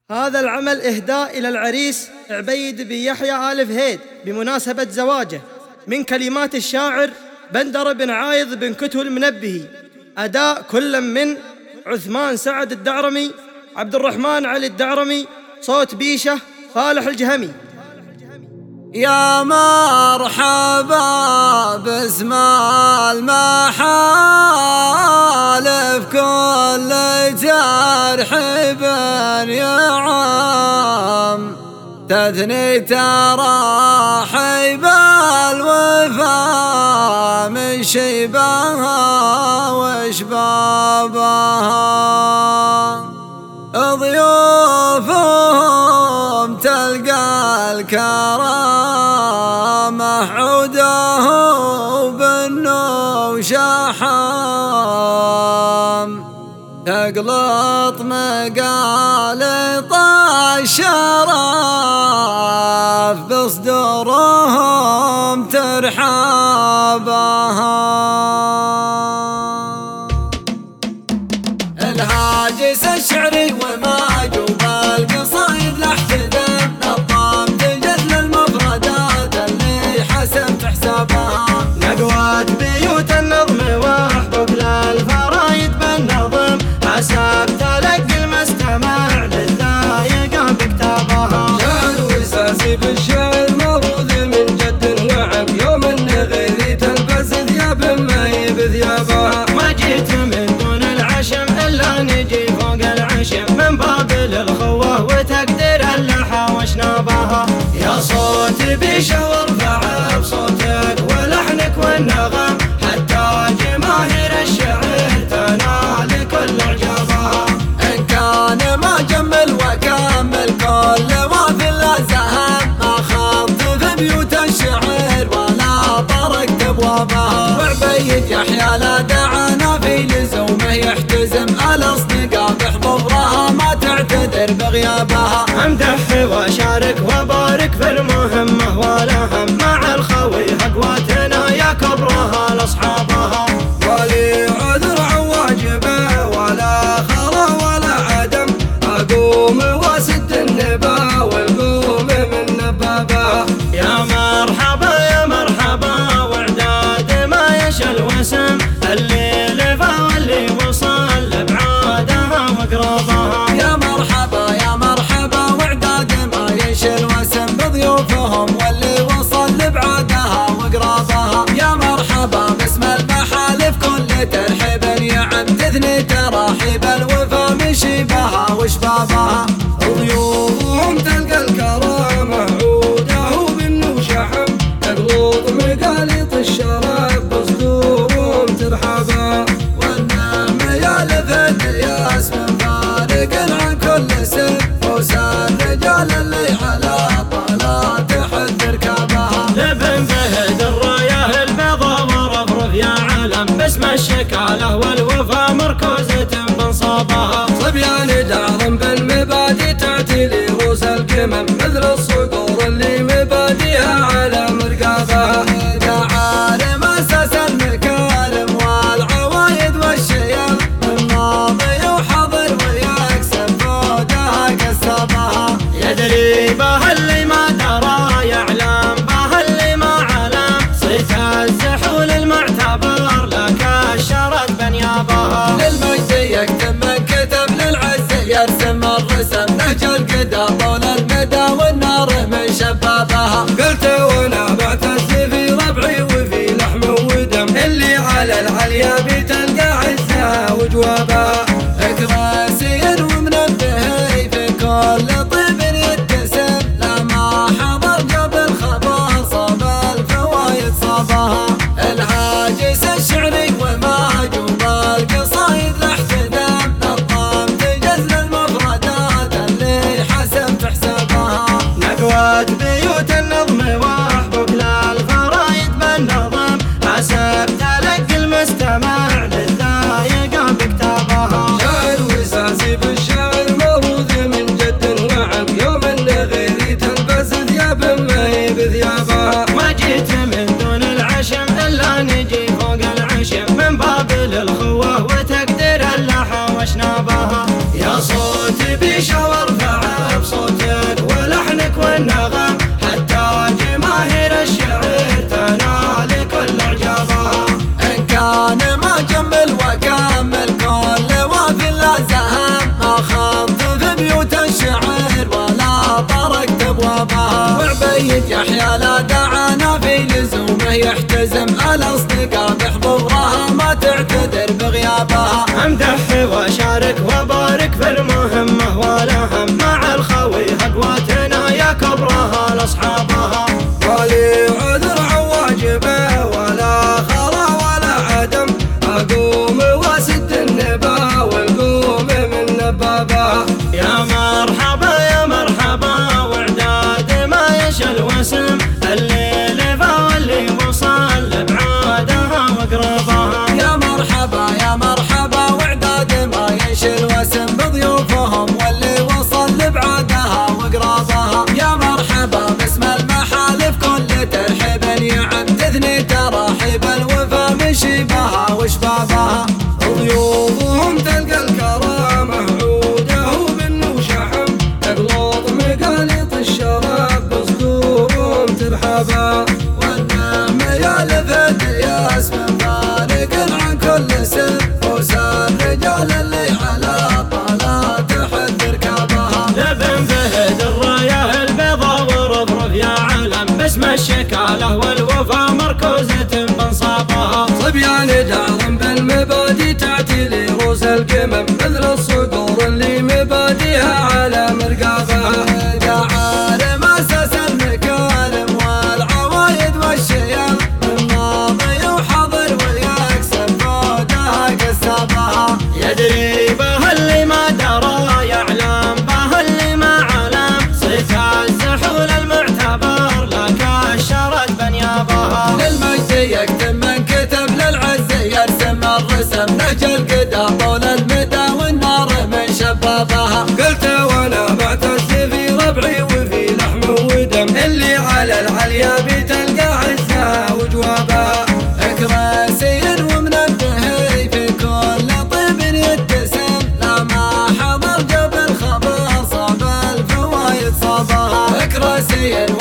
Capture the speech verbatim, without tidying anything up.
هذا العمل إهداء إلى العريس عبيد بن يحيى آل فهيد بمناسبة زواجه، من كلمات الشاعر بندر بن عايض بن كتو المنبهي، أداء كل من عثمان سعد الدعرمي، عبد الرحمن علي الدعرمي، صوت بيشه فالح الجهمي. يا مرحبا باسم المحالف كل ترحيب يعم، تثني تراحيب الوفا من شيبها وشبابها، ضيوفهم تلقى الكرامة عوده بالنو شحام، تقلط مقالط الشرف بصدورهم ترحابها. الهاجس الشعري وما جوب القصايد لاحتدام، نظام تجد للمفردات اللي حسب حسابها، نقوات بيوت النظم واحبك للفرايد بالنظم، حسب تلقي المستمع للذايقة بكتابها. شعر وساسي بالشعر موروث من جد وعم، يوم النغير تلبس ثياب ما بثيابها، ما جيت من دون العشم إلا نجي فوق العشم، من باب الخوة وتقدير اللحى وشنابها. يا صوت بيشه وارفع بصوتك ولحنك والنغم، حتى جماهير الشعر تنال كل اعجابها. إن كان ما جمل وكمل كل ما في الأزهام، ما خضت في بيوت الشعر ولا طرقت أبوابها، وعبيد يحيى لا دعانا في لزومه يحتزم، الأصدقاء بحضورها ما تعتذر بغيابها. امدح واشارك وبارك في المهمة والأهم، مع الخوي أقواتنا يا كبرها لأصحابها. ولي عذر عن واجبه ولا خلا ولا عدم، أقوم واسد النبا والقوم من نبابه. يا مرحبا يا مرحبا وعداد ما يشل وسم، اللي لفا واللي وصل لبعادها وقرابها. يا مرحبا يا مرحبا وعداد ما يشل وسم بضيوفهم واللي وصل لبعادها وقرابها. يا مرحبا باسم المحالف كل ترحيب يعم، تثني تراحيب الوفا من شيبها وشبابها، ضيوفهم تلقى الكرامة عوده بالنو شحم، تقلط مقاليط الشرف بصدورهم ترحبا. والنعم يا لفت الياس من فارق عن كل سن، فوز الرجال اللي على طلات حد ركابها. لبن فهد الرايه البيضاء ورفرف يا علم، باسم الشكاله والوفا مركوزة بنصابها. صبيان دارم بالمبادئ تعتي لروس القمم، مثل الصقور اللي مبادئها على مرقابها. عالم اساس المكارم والعوايد والشيم، الماضي وحاضر ويكسب فودها كسبها. يدري به اللي ما درى، يعلم به اللي ما علم، صيت الزحول المعتبر لك الشرد بنيابها. للمجد يكتب من كتب، للعز يرسم الرسم، نهج القدا طول المدى والنار من شبابها. قلت وانا بعتز في ربعي وفي لحم ودم، اللي على العليا بتلقى عزها وجوابها. اكراسي ومنبهي في كل طيب يتسم، لما حضر جاب الخبر صاب الفوايد صابها. الهاجس الشعري وما جوب القصايد لاحتدام، نظام تجز للمفردات اللي حسب حسابها. نقوات بيوت النظم واحبك للفرايد بالنظم، عبيد يحيى لا دعانا في لزومه يحتزم، الأصدقاء بحضورها ما تعتذر بغيابها. امدح وشارك وبارك في المهمة والأهم، مع الخوي أقواتنا يا كبرها لأصحابها. ولي عذر عن واجبه ولا خلا ولا عدم، أقوم واسد النبا والقوم من نبابها. يا مرحبا يا مرحبا وعداد ما يشل وسم، الليل فاللي وصل لبعادها وقربها. يا مرحبا يا مرحبا وعداد ما يشل وسم بضيوفهم واللي وصل لبعادها وقرابها. يا مرحبا باسم المحالف كل ترحيب يعم، تثني تراحيب الوفا من شيبها وشبابها. ضيوفهم تلقى الكرامة عوده وبنو شحم، تقلط مقاليط الشراب بصدورهم ترحبا. والنعم يا لفت يا اسم فارق عن كل سن، فوس الرجال اللي على طالات تحت ركابها. لبن فهد الراية البيضاء ورفرف يا علم، باسم الشكالة والوفا مركوزة بنصابها. صبيان دار بالمبادئ تعتي لروس القمم، مثل الصقور اللي مبادئها على مرقابها. عالم اساس المكارم والعوايد والشيم، الماضي وحاضر ويكسب فودها كسابها. يدري به اللي ما درى، يعلم به اللي ما علم، صيت الزحول المعتبر لك اشرت بنيابها. للمجد يكتب من كتب، للعز يرسم الرسم، نهج القدام طول المدى والنار من شبابها. قلت وانا بعتز في ربعي وفي لحم ودم، اللي على العليا بتلقى عزها وجوابها. اكراسي ومنبه في كل طيب يتسم، لا ما حضر جاب الخبر صاب الفوايد صابها. اكراسي